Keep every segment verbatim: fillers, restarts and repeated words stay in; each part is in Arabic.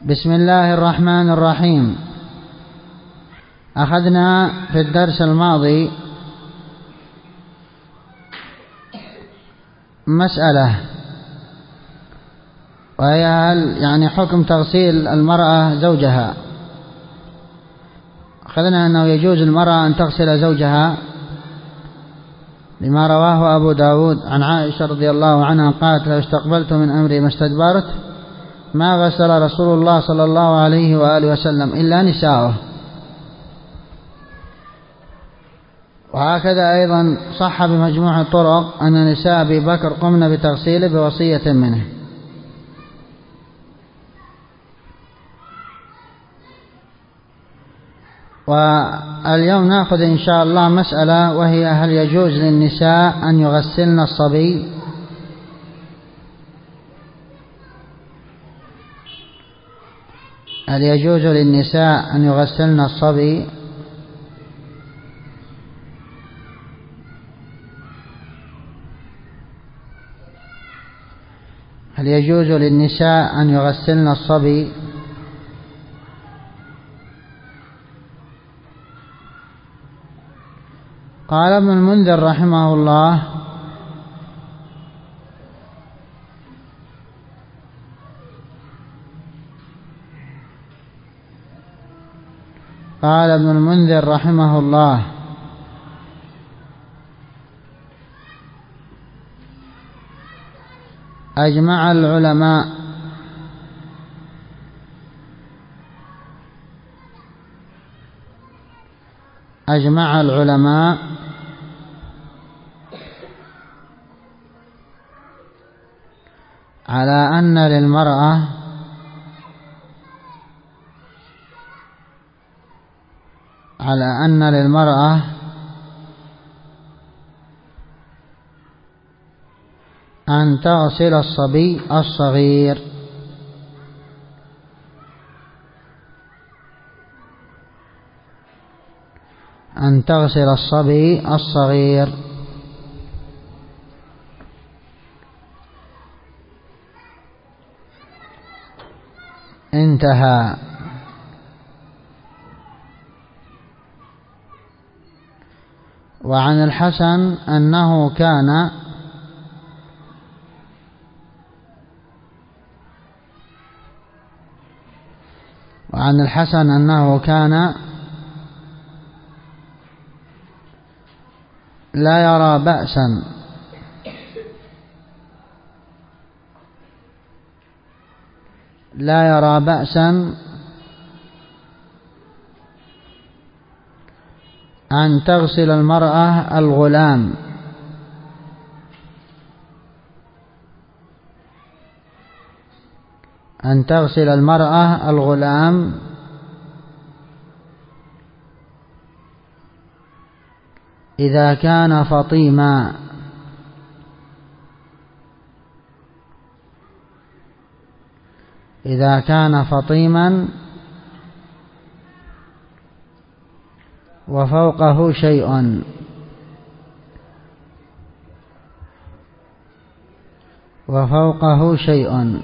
بسم الله الرحمن الرحيم. أخذنا في الدرس الماضي مسألة، وهي يعني حكم تغسيل المرأة زوجها. أخذنا أنه يجوز المرأة أن تغسل زوجها لما رواه أبو داود عن عائشة رضي الله عنها قالت: لو استقبلت من أمري ما استدبرت ما غسل رسول الله صلى الله عليه وآله وسلم إلا نساؤه. وهكذا أيضا صح بمجموع الطرق أن نساء أبي بكر قمن بتغسيله بوصية منه. واليوم نأخذ إن شاء الله مسألة، وهي: هل يجوز للنساء أن يغسلن الصبي؟ هل يجوز للنساء أن يغسلن الصبي؟ هل يجوز للنساء أن يغسلن الصبي؟ قال ابن المنذر رحمه الله: قال ابن المنذر رحمه الله: أجمع العلماء أجمع العلماء على أن للمرأة على أن للمرأة أن تغسل الصبي الصغير، أن تغسل الصبي الصغير. انتهى. وعن الحسن أنه كان وعن الحسن أنه كان لا يرى بأسا لا يرى بأسا أن تغسل المرأة الغلام، أن تغسل المرأة الغلام إذا كان فطيما، إذا كان فطيما وفوقه شيء، وفوقه شيء.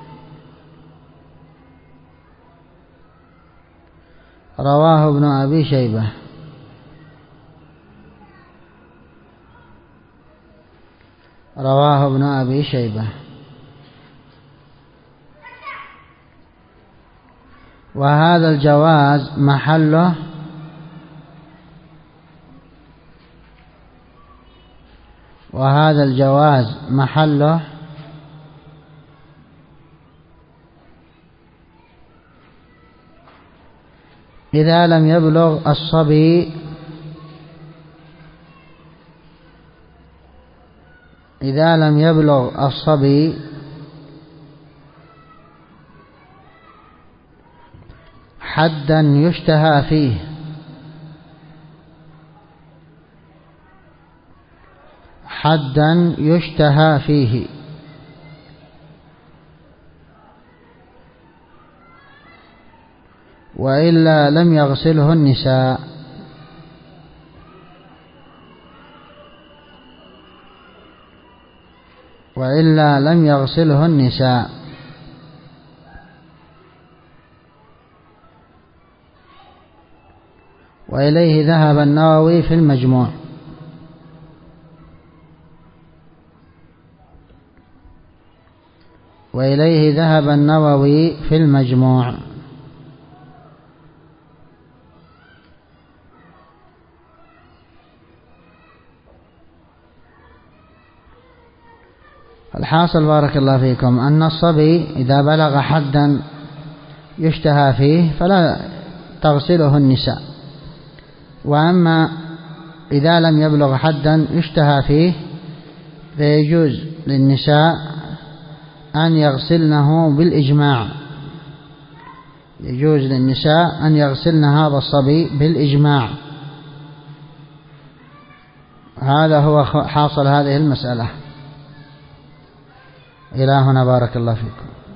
رواه ابن أبي شيبة. رواه ابن أبي شيبة. وهذا الجواز محله وهذا الجواز محله إذا لم يبلغ الصبي إذا لم يبلغ الصبي حدا يشتهى فيه، حدا يشتهى فيه وإلا لم يغسله النساء. وإلا لم يغسله النساء. وإليه ذهب النووي في المجموع. وإليه ذهب النووي في المجموع. الحاصل بارك الله فيكم أن الصبي إذا بلغ حدا يشتهى فيه فلا تغسله النساء، وأما إذا لم يبلغ حدا يشتهى فيه فيجوز للنساء أن يغسلنه بالإجماع، يجوز للنساء أن يغسلن هذا الصبي بالإجماع. هذا هو حاصل هذه المسألة. إلى هنا بارك الله فيكم.